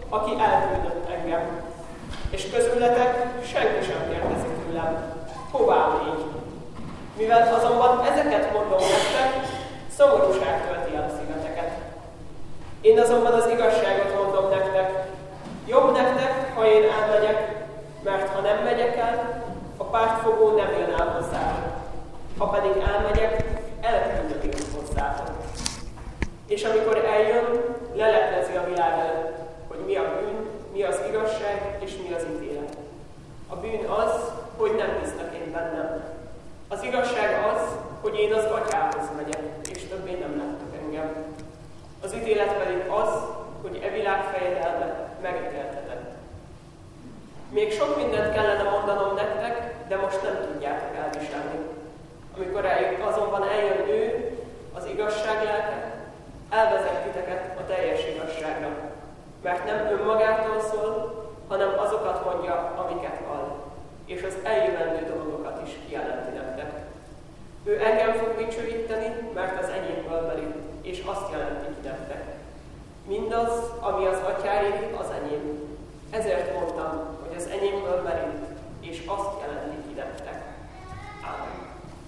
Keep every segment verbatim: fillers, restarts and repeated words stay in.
aki elküldött engem. És közületek senki sem kérdezi tőlem, hová légy. Mivel azonban ezeket mondom nektek, szomorúság tölti el a szíveteket. Én azonban az igazságot mondom nektek, jobb nektek, ha én elmegyek, mert ha nem megyek el, a pártfogó nem jön el hozzátok. Ha pedig elmegyek, elküldik hozzátok. És amikor eljön, leleplezi a világ előtt, hogy mi a bűn, mi az igazság és mi az ítélet. A bűn az, hogy nem hisznek én bennem. Az igazság az, hogy én az Atyához megyek, és többé nem láttok engem. Az ítélet pedig az, hogy e világ fejedelme megítéltetett. Még sok mindent kellene mondanom nektek, de most nem tudjátok elviselni. Amikor eljön, azonban eljön ő, az igazság lelke, elvezet titeket a teljes igazságra. Mert nem önmagától szól, hanem azokat mondja, amiket hall, és az eljövendő dolgokat is kijelenti nektek. Ő engem fog dicsőíteni, mert az enyémből merik, és azt jelenti ki nektek. Mindaz, ami az Atyáé, az enyém. Ezért mondtam, hogy az enyémből merít, és azt jelenti ki nektek. Ámen.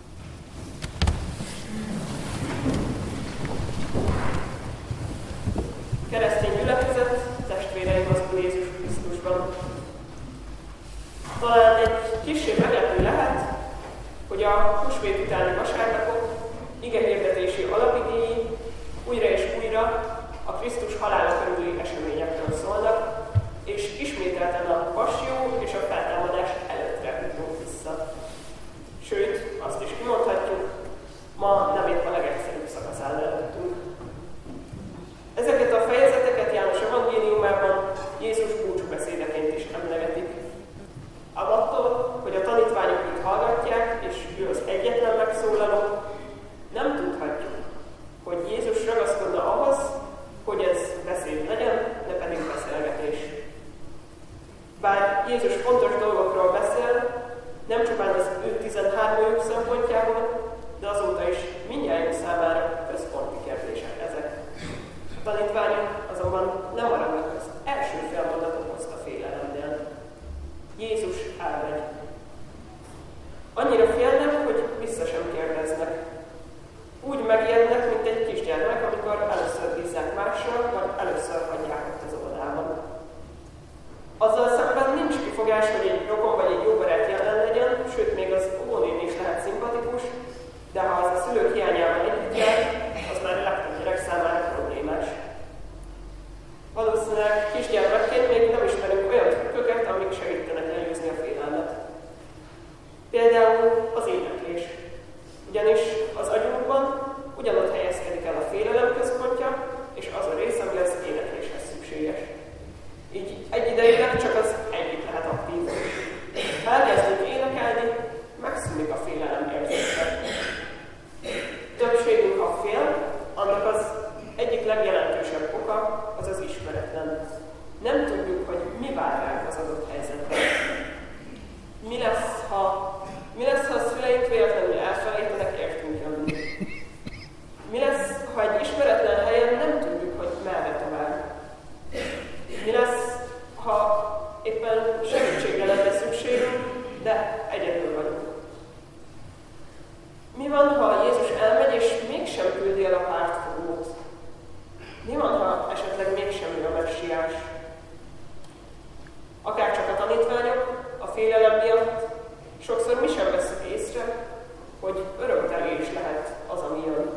Keresztény gyülekezet, testvéreim az Úr Jézus Krisztusban. Talán egy kissé meglepő lehet, hogy a húsvét utáni vasárnapok igehirdetési alapigéi újra és újra a Krisztus halála körüli eseményekről szólnak, és ismételten a passió és a feltámadás előttre jutunk vissza. Sőt, azt is kimondhatjuk, ma nem épp a legegyszerűbb szakaszán előttünk. Ezeket a fejezeteket János evangéliumában Jézus búcsúbeszédeként is emlegetik. Ám attól, hogy a tanítványok itt hallgatják, és ő az egyetlen megszólaló, nem tudhatjuk, hogy Jézus ragaszkodna ahhoz, hogy ez beszéd legyen, ne pedig beszélgetés. Bár Jézus fontos dolgokról beszél, nem csupán az ő tizenhármójuk szempontjából, de azóta is mindjárt számára központi kérdések ezek. A tanítványok azonban nem maradnak az első felmondatot hozta félelemnél. Jézus elmegy. Annyira félnek, hogy vissza sem kérdeznek. Úgy megijednek, mint egy kisgyermek, amikor először bízzák másra, vagy először hagyják ott az óvodában. Azzal szemben nincs kifogás, hogy egy rokon vagy egy jó barát jelen legyen, sőt, még az óvónén is lehet szimpatikus, de ha az a szülők hiányában együtt jár, az már a legtöbb gyerek számára problémás. Valószínűleg kisgyermekként még nem ismerünk olyan trükköket, amik segítenek legyőzni a félelmet. Például az éneklés. Ugyanis az agyunkban ugyanott helyezkedik el a félelem központja, és az a rész, ami az énekléshez szükséges. Így egy ideig csak az egyik lehet aktív. Ha elkezdünk énekelni, megszűnik a félelem érzése. Többségünk, ha fél, annak az egyik legjelentősebb oka az az ismeretlen. Nem tudjuk, hogy mi vár ránk az adott helyzetben. Mi lesz, ha, mi lesz, ha a szüleink véletlenül elfelejtenek értünk jönni? Mi lesz, ha egy ismeretlen helyen nem tudjuk, hogy merre tovább? Mi lesz, ha éppen segítségre lenne szükségünk, de egyedül vagyunk? Mi van, ha Jézus elmegy, és mégsem küldi el a pártfogót? Mi van, ha esetleg mégsem ő a messiás? Akárcsak a tanítványok, a félelem miatt, sokszor mi sem veszük észre, hogy örömtelés lehet az, ami jön.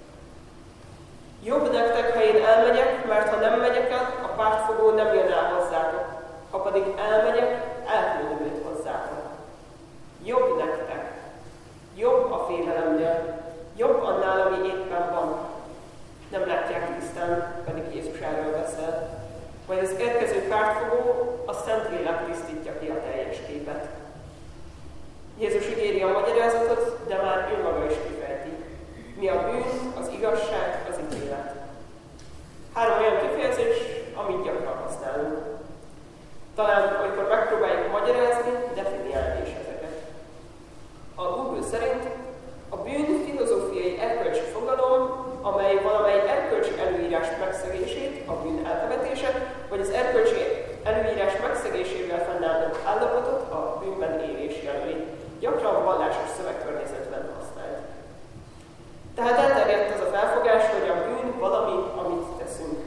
Jobb nektek, ha én elmegyek, mert ha nem megyek el, a pártfogó nem jön el hozzátok. Ha pedig elmegyek, elküldöm őt hozzátok. Jobb nektek. Jobb a félelemnél. Jobb annál, ami éppen van. Nem látják tisztán, pedig Jézus erről beszél. Majd az érkező pártfogó a Szentlélek tisztítja ki a teljes képet. Jézus ígéri a magyarázatot, de már ő maga is kifejti. Mi a bűn, az igazság, az ítélet. Három olyan kifejezés, amit gyakran használunk. Talán, amikor megpróbáljuk magyarázni, definiálni is ezeket. A Google szerint a bűn filozófiai erkölcsi fogalom, amely valamely erkölcsi előírás megszegését, a bűn elkövetése, vagy vagy az erkölcsi előírás megszegésével fennálló állapotot a bűnben élés jelöli, gyakran vallásos szövegkörnyezetben használt. Tehát elterjedt az a felfogás, hogy a bűn valami, amit teszünk.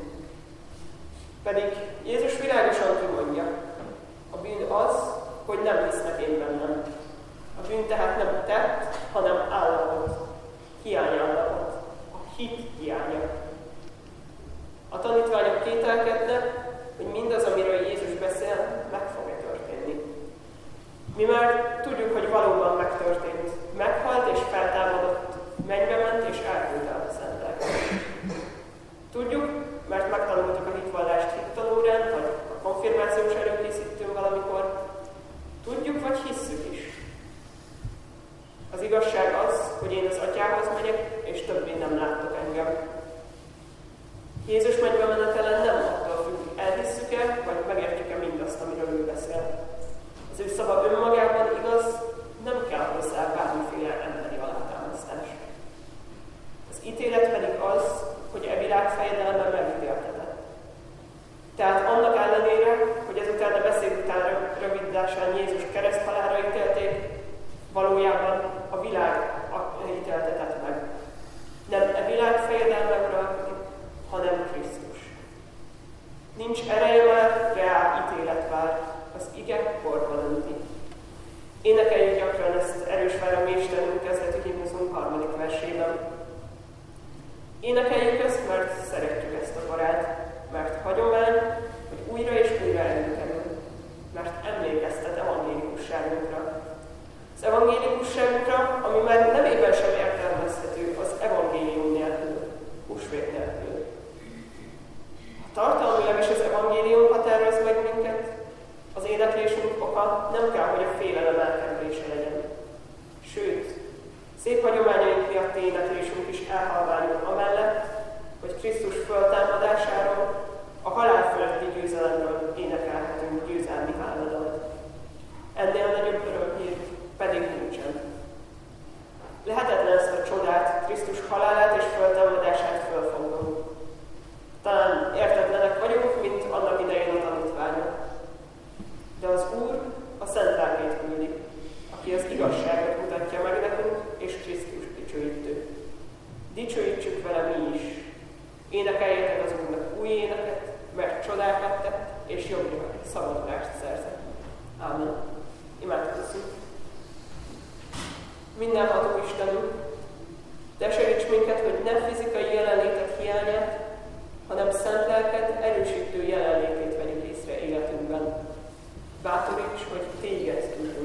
Pedig Jézus világosan kimondja, a bűn az, hogy nem hisznek én bennem. A bűn tehát nem tett, hanem állapot, hiányállapot, a hit hiánya. A tanítványok kételkednek, hogy mindaz, amiről Jézus beszél, meg fog-e történni. Mi már tudjuk, hogy valóban megtörtént. Meghalt és feltámadott, mennybe ment és elküldte a szentek. Tudjuk, mert megtanultuk a hitvallást hittanórán, vagy a konfirmációs előkészítőn valamikor. Tudjuk, vagy hisszük is. Az igazság az, hogy én az Atyához megyek, és többé nem láttok engem. Jézus mennybe menetelen nem attól függ, elhisszük-e, vagy megértjük-e mindazt, amiről ő beszél. Az ő szava önmagában igaz, nem kell hozzá bármiféle emberi alátámasztás. Az ítélet pedig az, hogy e világ fejedelme megítéltetett. Tehát annak ellenére, hogy ezután a beszéd után rövidításán Jézus kereszthalálra ítélték, valójában a világ ítéltetett meg. Nem e világ fejedelme uralkodik, hanem Krisztus. Nincs ereje már, reál ítélet vár, az ige porba dönti. Énekeljük gyakran ezt erős vár a mi Istenünk kezdetű himnuszunk harmadik versében. Énekeljük ezt, mert szeretjük ezt a korát, mert hagyomány, hogy újra és újra előkerül, mert emlékeztet evangélikusságunkra. Az evangélikusságunkra, ami már nevében sem értelmezhető, az evangélium nélkül, húsvét nélkül. Ha tartalmilag is az evangélium határoz meg minket, az éneklésünk oka nem kell, hogy a félelem elkerülése legyen. Sőt, szép hagyományaink miatt éneklésünk is elhalványul amellett, hogy Krisztus föltámadásáról, a halál fölötti győzelemről énekelhetünk győzelmi háladalt. Ennél nagyobb örömhír pedig nincsen. Lehetetlen ezt a csodát, Krisztus halálát és föltámadását fölfognunk. Talán értetlenek vagyunk, mint annak idején a tanítványok. De az Úr a Szent Lelkét küldi, aki az igazságot mutatja meg nekünk, és Krisztust dicsőítő. Dicsőítsük vele mi is. Énekeljetek az Úrnak új éneket, mert csodákat tett, és jobbra szabadulást szerzett. Ámen. Imádkozzunk. Mindenható Istenünk, de segíts minket, hogy ne fizikai jelenlétet hiányát, hanem Szent Lelked erősítő jelenlétét vegyük észre életünkben. Bátoríts, hogy téged tudjuk